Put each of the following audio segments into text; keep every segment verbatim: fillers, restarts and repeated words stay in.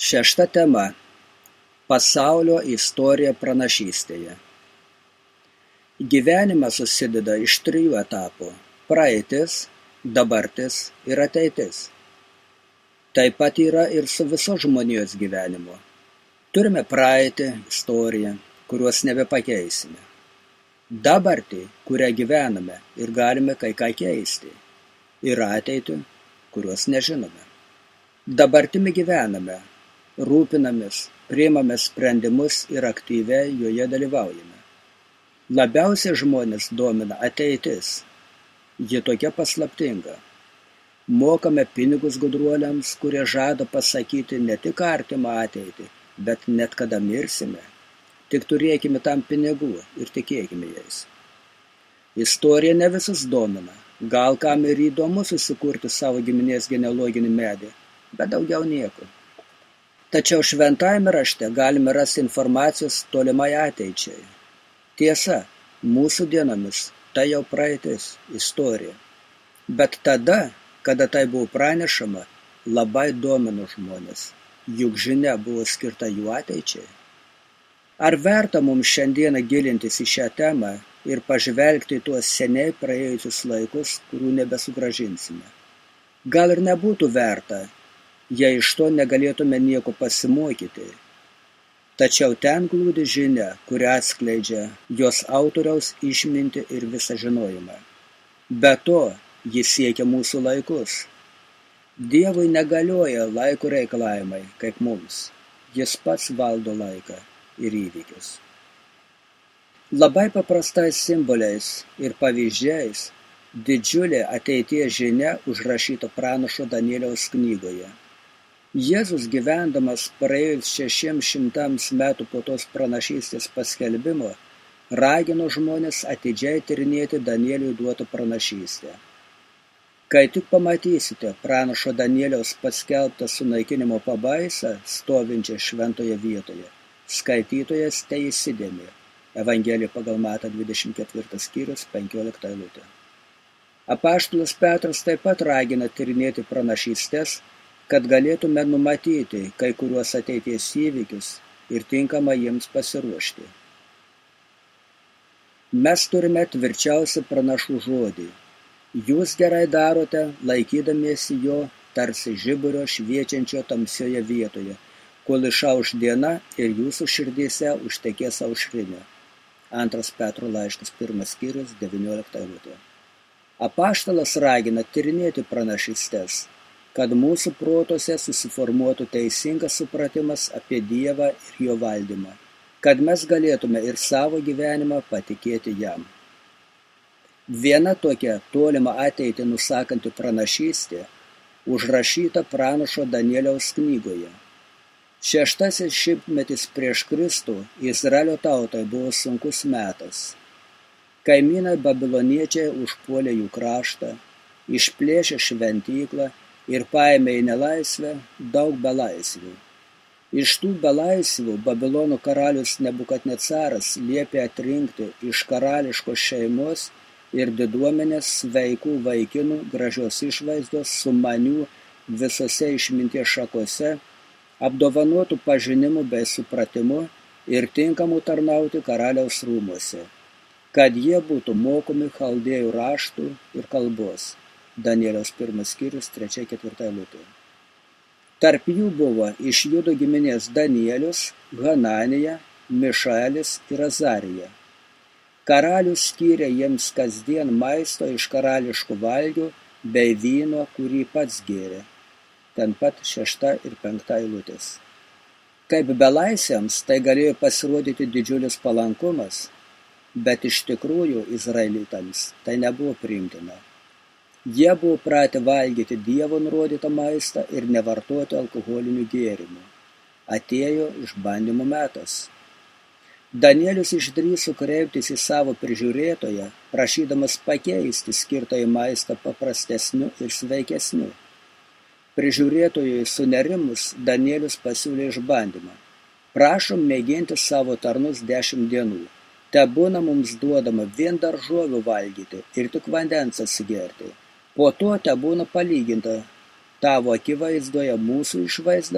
Šešta tema – pasaulio istorija pranašystėje. Gyvenimas susideda iš trijų etapų – praeitis, dabartis ir ateitis. Taip pat yra ir su visos žmonijos gyvenimu. Turime praeitį, istoriją, kuriuos nebepakeisime. Dabartį, kurią gyvename ir galime kai ką keisti. Ir ateitį, kuriuos nežinome. Dabartimi gyvename, rūpinamės, priimame sprendimus ir aktyviai joje dalyvaujame. Labiausiai žmonės domina ateitis. Ji tokia paslaptinga. Mokame pinigus gudruoliams, kurie žada pasakyti ne tik artimą ateitį, bet net kada mirsime. Tik turėkime tam pinigų ir tikėkime jais. Istorija ne visus domina. Gal kam ir įdomu susikurti savo giminės genealoginį medį, bet daugiau nieko. Tačiau šventajame rašte galime rasti informacijos tolimai ateičiai. Tiesa, mūsų dienomis tai jau praeitis, istorija. Bet tada, kada tai buvo pranešama, labai domino žmonės, juk žinia buvo skirta jų ateičiai. Ar verta mums šiandieną gilintis į šią temą ir pažvelgti į tuos seniai praėjusius laikus, kurių nebesugrąžinsime? Gal ir nebūtų verta, jei iš to negalėtume nieko pasimokyti. Tačiau ten glūdi žinia, kuri atskleidžia jos autoriaus išmintį ir visą žinojimą. Be to, jis siekia mūsų laikus. Dievui negalioja laiko reikalavimai, kaip mums. Jis pats valdo laiką ir įvykius. Labai paprastais simboliais ir pavyzdžiais didžiulė ateities žinia užrašyta pranašo Danieliaus knygoje. Jėzus gyvendamas praėjus šešiems šimtams metų po tos pranašystės paskelbimo, ragino žmones atidžiai tyrinėti Danieliui duotą pranašystę. Kai tik pamatysite pranašo Danieliaus paskelbtą sunaikinimo pabaisą stovinčią šventoje vietoje, skaitytojas teįsidėmė. Evangelija pagal Matą dvidešimt ketvirtas skyrius, penkiolikta eilutė. Apaštalas Petras taip pat ragina tyrinėti pranašystes, kad galėtume numatyti kai kuriuos ateities įvykius ir tinkamai jiems pasiruošti. Mes turime tvirčiausią pranašų žodį. Jūs gerai darote, laikydamiesi jo tarsi žiburio šviečiančio tamsioje vietoje, kol išauš diena ir jūsų širdyse užtekės aušrinė. Antras Petro laiškas, pirmas skyrius, devyniolikta eilutė. Apaštalas ragina tyrinėti pranašystes, kad mūsų protuose susiformuotų teisingas supratimas apie Dievą ir jo valdymą, kad mes galėtume ir savo gyvenimą patikėti jam. Viena tokia tolimą ateitį nusakanti pranašystė užrašyta pranašo Danieliaus knygoje. Šeštasis šimtmetis prieš Kristų Izraelio tautai buvo sunkus metas. Kaimynai babiloniečiai užpuolė jų kraštą, išplėšė šventyklą ir paėmė į nelaisvę daug belaisvių. Iš tų belaisvių Babilono karalius Nebukadnecaras liepė atrinkti iš karališkos šeimos ir diduomenės sveikų vaikinų gražios išvaizdos sumanių visose išminties šakose, apdovanotų pažinimu bei supratimu ir tinkamų tarnauti karaliaus rūmuose, kad jie būtų mokomi chaldėjų raštų ir kalbos. Danieliaus pirmas skyrius, trečia ketvirta eilutė. Tarp jų buvo iš Judo giminės Danielius, Hananija, Mišaelis ir Azarija. Karalius skyrė jiems kasdien maisto iš karališkų valgių bei vyno, kurį pats gėrė. Ten pat šešta ir penkta eilutės. Kaip belaisviams tai galėjo pasirodyti didžiulis palankumas, bet iš tikrųjų izraelitams tai nebuvo priimtina. Jie buvo pratę valgyti Dievo nurodytą maistą ir nevartoti alkoholinių gėrimų. Atėjo išbandymo metas. Danielius išdrįso kreiptis į savo prižiūrėtoją, prašydamas pakeisti skirtąjį maistą paprastesniu ir sveikesniu. Prižiūrėtojui sunerimus Danielius pasiūlė išbandymą. Prašom mėginti savo tarnus dešimt dienų. Tebūna mums duodama vien daržovių valgyti ir tik vandens atsigerti. Po to tebūna palyginta tavo akivaizdoje mūsų išvaizda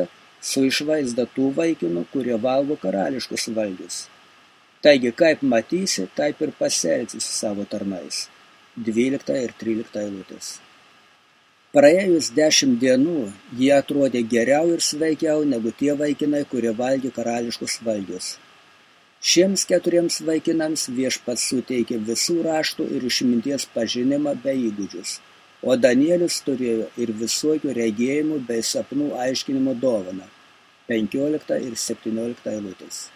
su išvaizda tų vaikinų, kurie valgo karališkus valgius. Taigi, kaip matysi, taip ir pasielgsi su savo tarnais. dvylikta ir trylikta eilutės. Praėjus dešimt dienų, jie atrodė geriau ir sveikiau negu tie vaikinai, kurie valgė karališkus valgius. Šiems keturiems vaikinams Viešpats suteikė visų raštų ir išminties pažinimą bei įgūdžius, o Danielius turėjo ir visokių regėjimų bei sapnų aiškinimo dovaną. penkiolikta ir septyniolikta eilutės.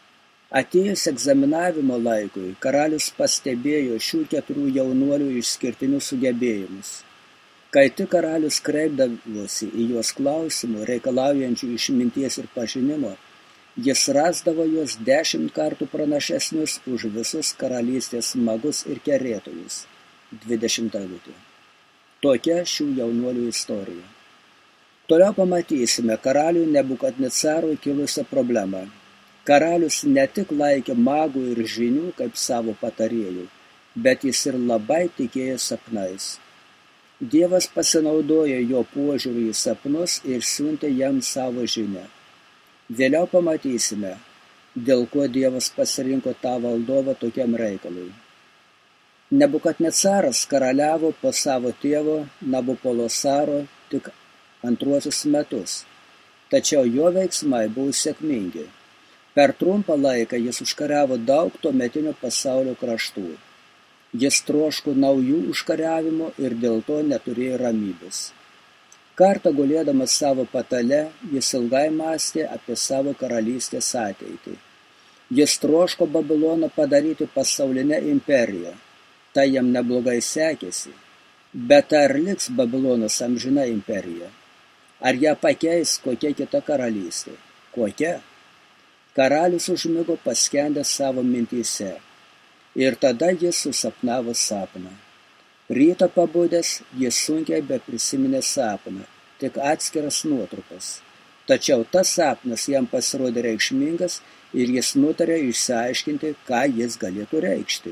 Atėjus egzaminavimo laikui, karalius pastebėjo šių keturių jaunuolių išskirtinius sugebėjimus. Kai tik karalius kreipdavosi į juos klausimų, reikalaujančių išminties ir pažinimo, jis rasdavo juos dešimt kartų pranašesnius už visus karalystės magus ir kerėtojus. dvidešimta eilutė. Tokia šių jaunuolių istorija. Toliau pamatysime karaliui Nebukadnecarui kilusią problemą. Karalius ne tik laikė magų ir žinių kaip savo patarėjų, bet jis ir labai tikėjo sapnais. Dievas pasinaudojo jo požiūrį į sapnus ir siuntė jam savo žinią. Vėliau pamatysime, dėl ko Dievas pasirinko tą valdovą tokiam reikalui. Nebukadnecaras karaliavo po savo tėvo Nabopolosaro tik antruosius metus, tačiau jo veiksmai buvo sėkmingi. Per trumpą laiką jis užkariavo daug tuometinio pasaulio kraštų. Jis troško naujų užkariavimo ir dėl to neturėjo ramybės. Kartą gulėdamas savo patale, jis ilgai mąstė apie savo karalystės ateitį. Jis troško Babiloną padaryti pasaulinę imperiją. Tai jam neblogai sekėsi. Bet ar liks Babilonas amžina imperija? Ar ją pakeis kokia kita karalystė? Kokia? Karalius užmigo paskendęs savo mintyse. Ir tada jis susapnavo sapną. Rytą pabudęs, jis sunkiai beprisiminė sapną, tik atskiras nuotrupas. Tačiau tas sapnas jam pasirodė reikšmingas ir jis nutarė išsiaiškinti, ką jis galėtų reikšti.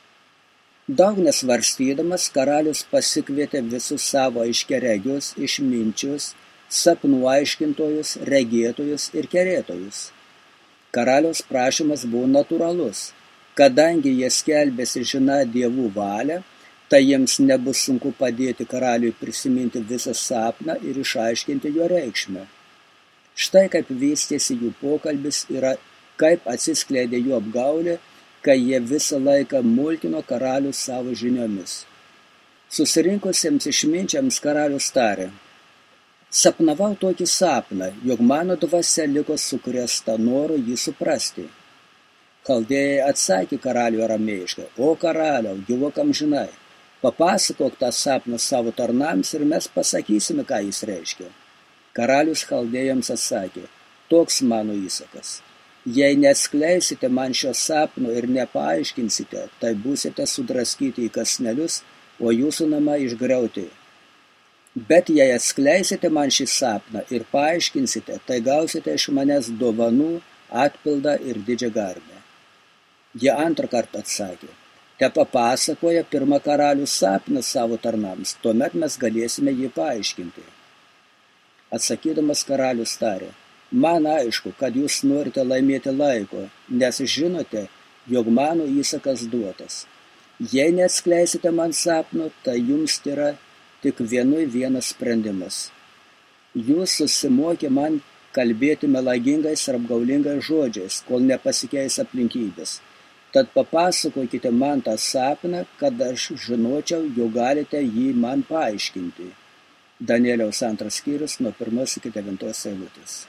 Daug nesvarstydamas, karalius pasikvietė visus savo aiškiaregius, išminčius, sapnų aiškintojus, regėtojus ir kerėtojus. Karaliaus prašymas buvo natūralus. Kadangi jie skelbėsi žiną dievų valią, tai jiems nebus sunku padėti karaliui prisiminti visą sapną ir išaiškinti jo reikšmę. Štai kaip vystėsi jų pokalbis ir kaip atsiskleidė jų apgaulė, kai jie visą laiką mulkino karalių savo žiniomis. Susirinkusiems išminčiams karalius tarė: sapnavau tokį sapną, jog mano dvasia liko sukrėsta noru jį suprasti. Chaldėjai atsakė karaliui aramėjiškai: o karaliau, gyvuok amžinai, papasakok tą sapną savo tarnams ir mes pasakysime, ką jis reiškia. Karalius chaldėjams atsakė: toks mano įsakas. Jei neatskleisite man šio sapno ir nepaaiškinsite, tai būsite sudraskyti į kąsnelius, o jūsų namai išgriauti. Bet jei atskleisite man šį sapną ir paaiškinsite, tai gausite iš manęs dovanų, atpildą ir didžią garbę. Jie antrą kartą atsakė: te papasakoja pirmą karalių sapną savo tarnams, tuomet mes galėsime jį paaiškinti. Atsakydamas karalius tarė: man aišku, kad jūs norite laimėti laiko, nes žinote, jog mano įsakas duotas. Jei neatskleisite man sapno, tai jums yra tik vienui vienas sprendimas. Jūs susimokė man kalbėti melagingais ir apgaulingais žodžiais, kol nepasikeis aplinkybės. Tad papasakokite man tą sapną, kad aš žinočiau, jog galite jį man paaiškinti. Danieliaus antras skyrius nuo pirmos iki devintos eilutės.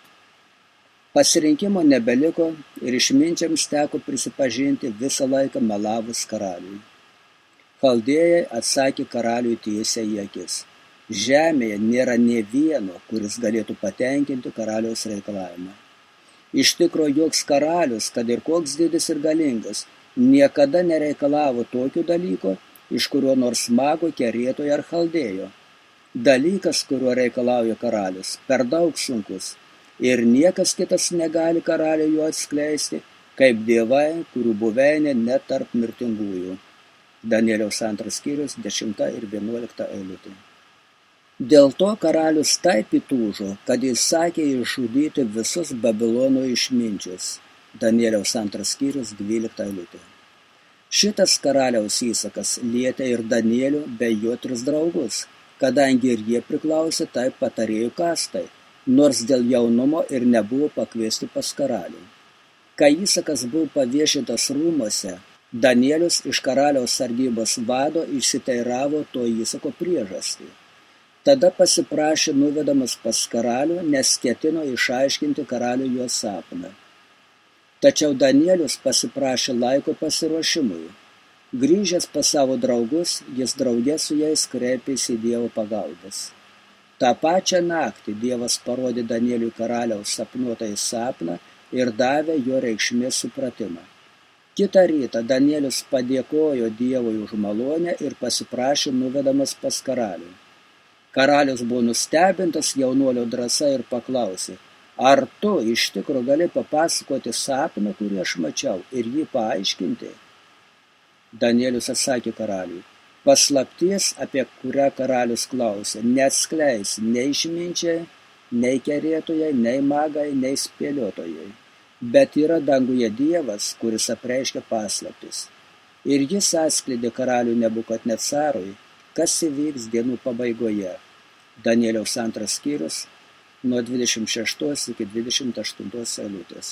Pasirinkimo nebeliko ir išminčiams teko prisipažinti visą laiką melavus karaliui. Chaldėjai atsakė karaliui tiesiai į akis: žemėje nėra nė vieno, kuris galėtų patenkinti karaliaus reikalavimą. Iš tikro, joks karalius, kad ir koks didis ir galingas, niekada nereikalavo tokio dalyko, iš kurio nors mago, kerėtojo ar chaldėjo. Dalykas, kurio reikalauja karalius, per daug sunkus, ir niekas kitas negali karaliui jo atskleisti, kaip dievai, kurių buveinė net tarp mirtingųjų. Danieliaus antras skyrius, dešimta ir vienuolikta eilutė. Dėl to karalius taip įtūžo, kad įsakė išžudyti visus Babilono išminčius. Danieliaus antras skyrius, dvylikta eilutė. Šitas karaliaus įsakas lietė ir Danielių bei jo tris draugus, kadangi ir jie priklausė tai patarėjų kastai, nors dėl jaunumo ir nebuvo pakviesti pas karalių. Kai įsakas buvo paviešintas rūmuose, Danielius iš karaliaus sargybos vado išsiteiravo to įsako priežastį. Tada pasiprašė nuvedamas pas karalių, nes ketino išaiškinti karalių jo sapną. Tačiau Danielius pasiprašė laiko pasiruošimui. Grįžęs pas savo draugus, jis drauge su jais kreipėsi į Dievo pagalbos. Ta pačią naktį Dievas parodė Danieliui karaliaus sapnuotąjį sapną ir davė jo reikšmės supratimą. Kitą rytą Danielius padėkojo Dievui už malonę ir pasiprašė nuvedamas pas karalių. Karalius buvo nustebintas jaunuolio drąsa ir paklausė, ar tu iš tikro gali papasakoti sapną, kurį aš mačiau, ir jį paaiškinti? Danielius atsakė karaliui, paslapties, apie kurią karalius klausė, neatskleis nei išminčiai, nei kerėtojai, nei magai, nei spėliotojai, bet yra danguje Dievas, kuris apreiškia paslaptis. Ir jis atskleidė karaliui Nebukadnecarui, kas įvyks dienų pabaigoje. Danieliaus antras skyrius nuo dvidešimt šeštos iki dvidešimt aštuntos eilutės.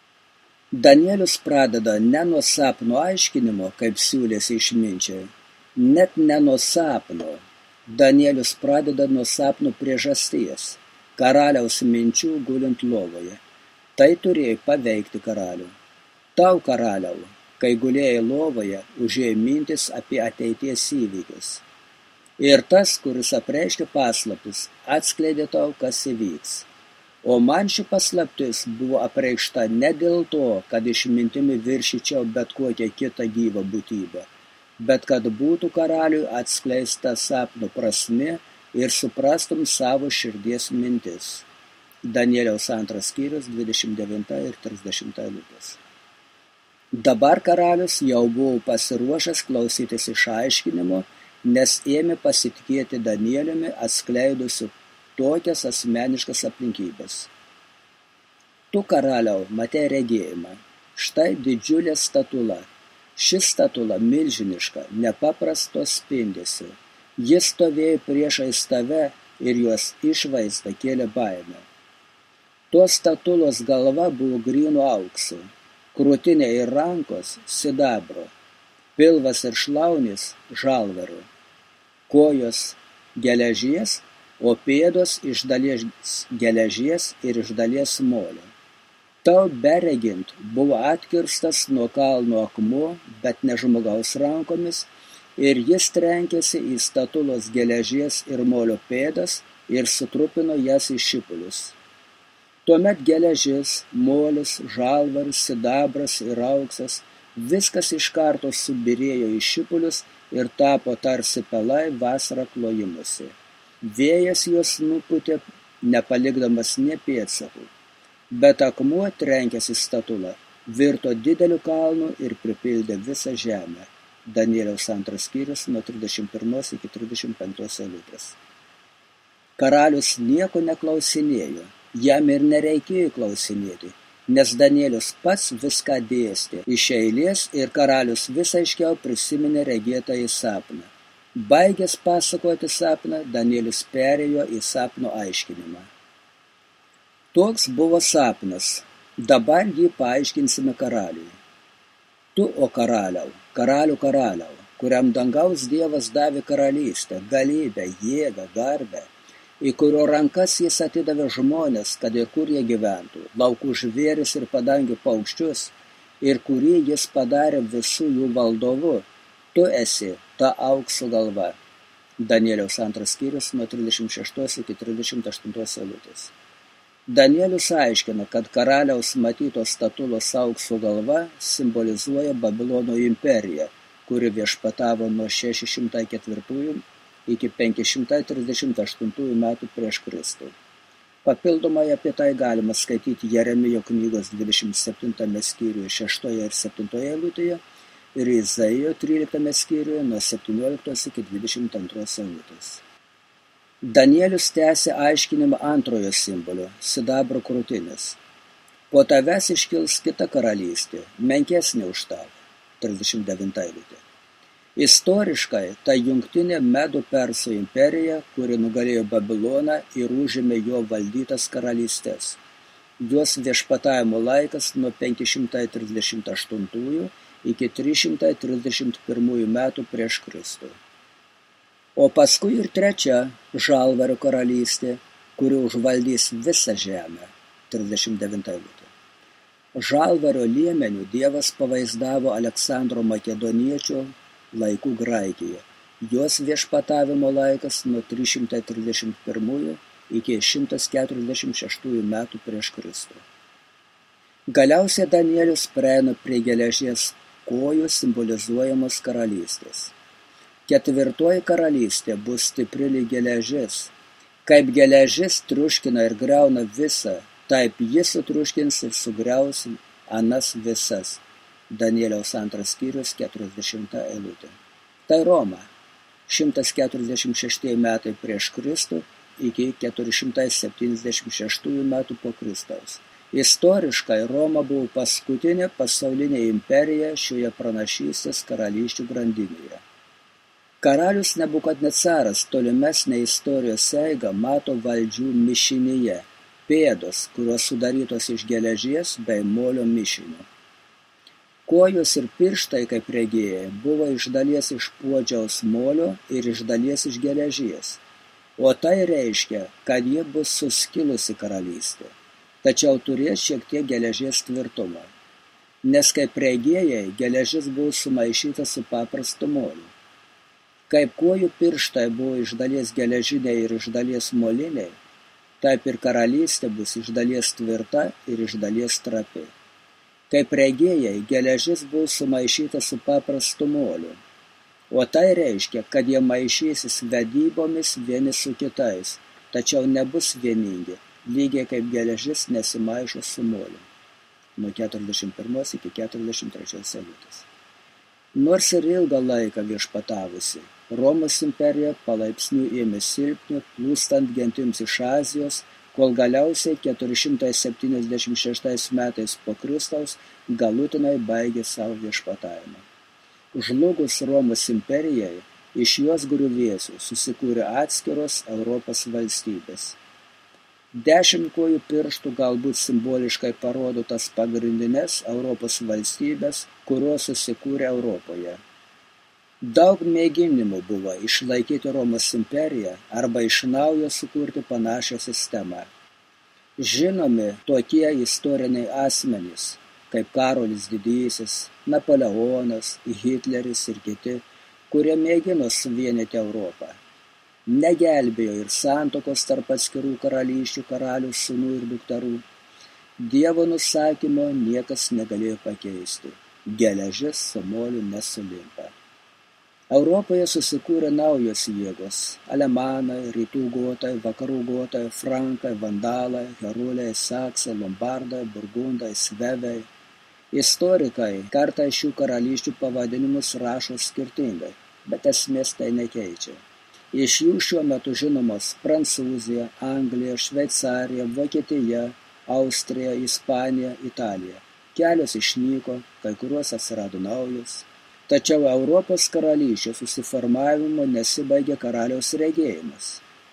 Danielius pradeda ne nuo sapno aiškinimo, kaip siūlėsi išminčiai, net ne nuo sapno. Danielius pradeda nuo sapno priežasties, karaliaus minčių gulint lovoje. Tai turėjo paveikti karalių. Tau, karaliau, kai gulėjai lovoje, užėjo mintis apie ateities įvykius. Ir tas, kuris apreiškia paslaptis, atskleidė tau, kas įvyks. O man ši paslaptis buvo apreikšta ne dėl to, kad išmintimi viršyčiau bet kokią kitą gyvą būtybę, bet kad būtų karaliui atskleista sapno prasmė ir suprastum savo širdies mintis. Danieliaus antras skyrius, dvidešimt devinta ir trisdešimta eilutės. Dabar karalius jau buvo pasiruošęs klausytis išaiškinimo, nes ėmė pasitikėti Danieliumi atskleidusiu tokias asmeniškas aplinkybės. Tu, karaliau, matei regėjimą. Štai didžiulė statula. Ši statula milžiniška, nepaprasto spindesio. Jis stovėjo priešais tave ir jos išvaizda kėlė baimę. Tos statulos galva buvo gryno aukso, krūtinė ir rankos sidabro, pilvas ir šlaunis žalvario. Kojos geležies, o pėdos iš dalies geležies ir iš dalies molio. Tau beregint buvo atkirstas nuo kalno akmuo, bet ne žmogaus rankomis, ir jis trenkėsi į statulos geležies ir molio pėdas ir sutrupino jas į šipulius. Tuomet geležis, molis, žalvaris, sidabras ir auksas, viskas iš karto subyrėjo į šipulius ir tapo tarsi pelai vasarą klojimusi. Vėjas juos nupūtė, nepalikdamas nė pėdsakų, bet akmuo trenkęs į statulą, virto dideliu kalnu ir pripildė visą žemę. Danieliaus antras skyrius nuo trisdešimt pirmos iki trisdešimt penktos eilutės. Karalius nieko neklausinėjo, jam ir nereikėjo klausinėti, nes Danielius pats viską dėstė iš eilės ir karalius vis aiškiau prisiminė regėtąjį sapną. Baigęs pasakoti sapną, Danielius perėjo į sapno aiškinimą. Toks buvo sapnas, dabar jį paaiškinsime karaliui. Tu, o karaliau, karalių karaliau, kuriam dangaus Dievas davė karalystę, galybę, jėgą, garbę, į kurio rankas jis atidavė žmonės, kad ir kur jie gyventų, laukų žvėris ir padangių paukščius, ir kurį jis padarė visų jų valdovu, tu esi ta aukso galva. Danieliaus antras skyrius nuo trisdešimt šeštos iki trisdešimt aštuntos eilutės. Danielius aiškina, kad karaliaus matytos statulos aukso galva simbolizuoja Babilono imperiją, kuri viešpatavo nuo šeši šimtai ketvirtųjų iki penki šimtai trisdešimt aštuntųjų metų prieš Kristų. Papildomai apie tai galima skaityti Jeremijo knygos dvidešimt septintame skyriuje šeštoje ir septintoje eilutėje ir Izaijo tryliktame skyriuje nuo septynioliktos iki dvidešimt antros eilutės. Danielius tęsė aiškinimą antrojo simbolio – sidabro krūtinės. Po tavęs iškils kita karalystė, menkesnė už tavą. trisdešimt devinta eilutė. Istoriškai tai jungtinė Medų Persų imperija, kuri nugalėjo Babiloną ir užėmė jo valdytas karalystes. Jos viešpatavimo laikas nuo penki šimtai trisdešimt aštuntųjų iki trys šimtai trisdešimt pirmųjų metų prieš Kristų. O paskui ir trečia Žalvario karalystė, kuri užvaldys visą žemę. trisdešimt devinta eilutė. Žalvario liemenių Dievas pavaizdavo Aleksandro Makedoniečio laikų Graikijoje. Jos viešpatavimo laikas nuo trys šimtai trisdešimt pirmųjų iki šimtas keturiasdešimt šeštųjų metų prieš Kristų. Galiausiai Danielius prieina prie geležies kojų simbolizuojamos karalystės. Ketvirtoji karalystė bus stipri lyg geležis. Kaip geležis triuškina ir griauna visą, taip jis sutriuškins ir sugriaus anas visas. Danieliaus antras skyrius, keturiasdešimta eilutė. Tai Roma, šimtas keturiasdešimt šeštieji metai prieš Kristų iki keturi šimtai septyniasdešimt šeštųjų metų po Kristaus. Istoriškai Roma buvo paskutinė pasaulinė imperija šioje pranašystės karalysčių grandinėje. Karalius Nebukadnecaras tolimesnę istorijos eigą mato valdžių mišinyje, pėdos, kurios sudarytos iš geležies bei molio mišinio. Kojos ir pirštai, kaip regėjai, buvo iš dalies iš puodžiaus molio ir iš dalies iš geležies. O tai reiškia, kad ji bus suskilusi karalystė, tačiau turės šiek tiek geležies tvirtumą. Nes kaip regėjai, geležis buvo sumaišyta su paprastu moliu. Kaip kojų pirštai buvo iš dalies geležiniai ir iš dalies moliniai, taip ir karalystė bus iš dalies tvirta ir iš dalies trapi. Kaip regėjai, geležis buvo sumaišyta su paprastu moliu. O tai reiškia, kad jie maišysis vedybomis vieni su kitais, tačiau nebus vieningi, lygiai kaip geležis nesimaišo su moliu. Nuo keturiasdešimt pirmos iki keturiasdešimt trečios eilutės. Nors ir ilgą laiką viešpatavusi, Romos imperija palaipsniui ėmė silpni, plūstant gentims iš Azijos, kol galiausiai keturi šimtai septyniasdešimt šeštais metais po Kristaus galutinai baigė savo viešpatavimą. Žlugus Romos imperijai, iš jos griuvėsių susikūrė atskiros Europos valstybės. Dešimt kojų pirštų galbūt simboliškai parodo tas pagrindines Europos valstybės, kurios susikūrė Europoje. Daug mėginimų buvo išlaikyti Romos imperiją arba iš naujo sukurti panašią sistemą. Žinomi tokie istoriniai asmenys, kaip Karolis Didysis, Napoleonas, Hitleris ir kiti, kurie mėgino suvienyti Europą. Negelbėjo ir santuokos tarp atskirų karalysčių, karalių, sūnų ir dukterų. Dievo nusakymo niekas negalėjo pakeisti. Geležis su moliu nesulimpa. Europoje susikūrė naujos jėgos – alemanai, rytų gotai, vakarų gotai, frankai, vandalai, heruliai, saksai, lombardai, burgundai, svevai. Istorikai kartą šių karalysčių pavadinimus rašo skirtingai, bet esmės tai nekeičia. Iš jų šiuo metu žinomos Prancūzija, Anglija, Šveicarija, Vokietija, Austrija, Ispanija, Italija. Kelios išnyko, kai kurios atsirado naujos. Tačiau Europos karalysčių susiformavimo nesibaigė karaliaus regėjimas.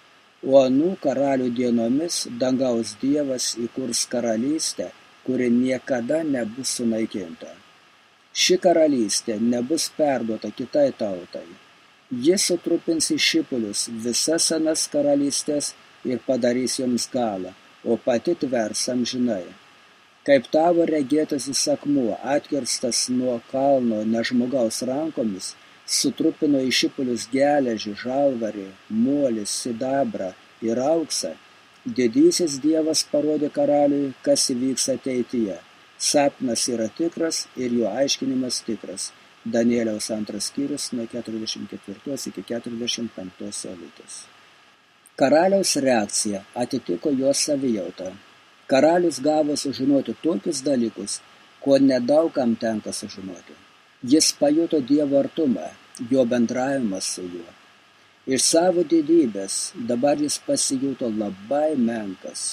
O anų karalių dienomis dangaus Dievas įkurs karalystę, kuri niekada nebus sunaikinta. Ši karalystė nebus perduota kitai tautai. Jis sutrupins į šipulius visas senas karalystės ir padarys joms galą, o pati tvers amžinai. Kaip tavo regėtasis akmuo, atkirstas nuo kalno nežmogaus rankomis, sutrupino į šipulius geležį, žalvarį, molį, sidabrą ir auksą, didysis Dievas parodė karaliui, kas įvyks ateityje. Sapnas yra tikras ir jo aiškinimas tikras. Danieliaus antras skyrius nuo keturiasdešimt ketvirtos iki keturiasdešimt penktos eilutės. Karaliaus reakcija atitiko jo savijautą. Karalius gavo sužinoti tokius dalykus, ko nedaugam tenka sužinoti. Jis pajuto Dievo artumą, jo bendravimas su juo. Iš savo didybės dabar jis pasijuto labai menkas.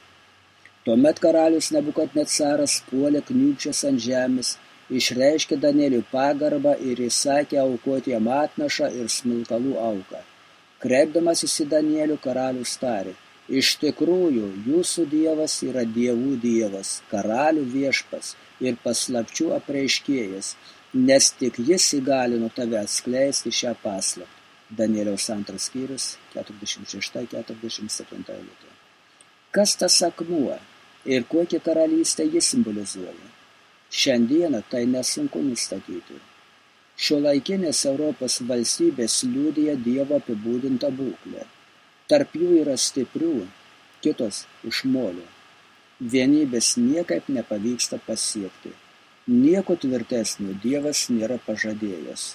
Tuomet karalius Nebukadnecaras puolė kniūbsčias ant žemės, išreiškė Danieliui pagarbą ir įsakė aukoti jam atnašą ir smilkalų auką. Kreipdamasis į Danielių, karalius tarė: iš tikrųjų, jūsų Dievas yra dievų Dievas, karalių viešpas ir paslapčių apreiškėjas, nes tik jis įgalino tave atskleisti šią paslaptį. Danieliaus antras skyrius, keturiasdešimt šešta keturiasdešimt septinta eilutė. Kas tas akmuo ir kokią karalystę jis simbolizuoja? Šiandieną tai nesunku nustatyti. Šiuolaikinės Europos valstybės liudija Dievo apibūdintą būklę. Tarp jų yra stiprių, kitos iš molio. Vienybės niekaip nepavyksta pasiekti. Nieko tvirtesnio Dievas nėra pažadėjęs.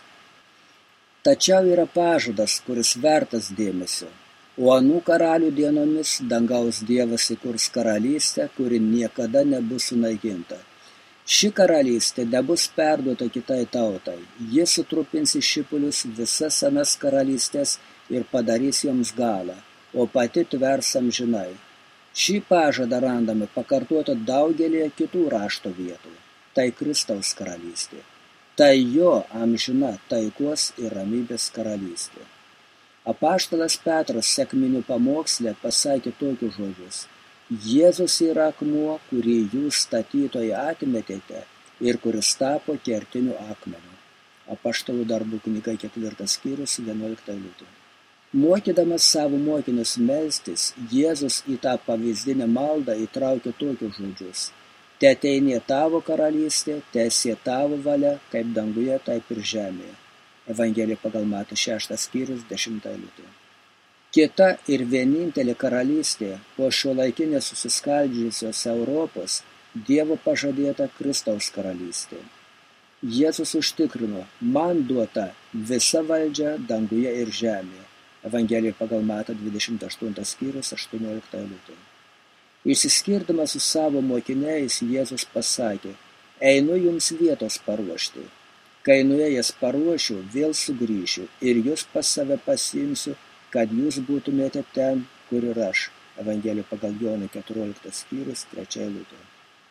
Tačiau yra pažadas, kuris vertas dėmesio, o anų karalių dienomis dangaus Dievas įkurs karalystę, kuri niekada nebus sunaikinta. Ši karalystė nebus perduota kitai tautai, ji sutrupins į šipulius visas senas karalystės ir padarys joms galą, o pati tvers amžinai. Šį pažadą randame pakartotą daugelį kitų rašto vietų. Tai Kristaus karalystė. Tai jo amžina taikos ir ramybės karalystė. Apaštalas Petras sekminių pamoksle pasakė tokius žodžius: Jėzus yra akmuo, kurį jūs statytojai atmetėte ir kuris tapo kertiniu akmeniu. Apaštalų darbų knyga ketvirtas skyrius, vienuolikta eilutė. Mokydamas savo mokinius melstis, Jėzus į tą pavyzdinę maldą įtraukė tokius žodžius: Teateinie tavo karalystė, teesie tavo valia, kaip danguje, taip ir žemėje. Evangelija pagal Matą šeštas skyrius, dešimta eilutė. Kita ir vienintelė karalystė po šiuolaikinės susiskaldžiusios Europos Dievo pažadėta Kristaus karalystė. Jėzus užtikrino: man duota visa valdžia danguje ir žemėje. Evangelija pagal Matą dvidešimt aštuntas skyrius, aštuoniolikta eilutė. Išsiskirdamas su savo mokiniais, Jėzus pasakė: einu jums vietos paruošti. Kai nuėjęs paruošiu, vėl sugrįšiu ir jūs pas save pasiimsiu, kad jūs būtumėte ten, kur ir aš. Evangelija pagal Joną keturioliktas skyrius, trečia eilutė.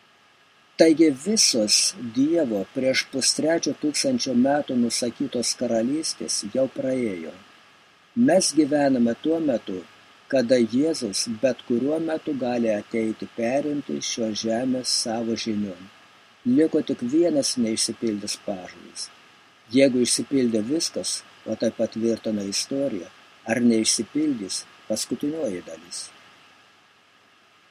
Taigi visos Dievo prieš pustrečio tūkstančio metų nusakytos karalystės jau praėjo. Mes gyvename tuo metu, kada Jėzus bet kuriuo metu gali ateiti perimti šios žemės savo žinion. Liko tik vienas neišsipildęs pažadas. Jeigu išsipildė viskas, o tai patvirtina istorija, ar neišsipildys paskutinioji dalis.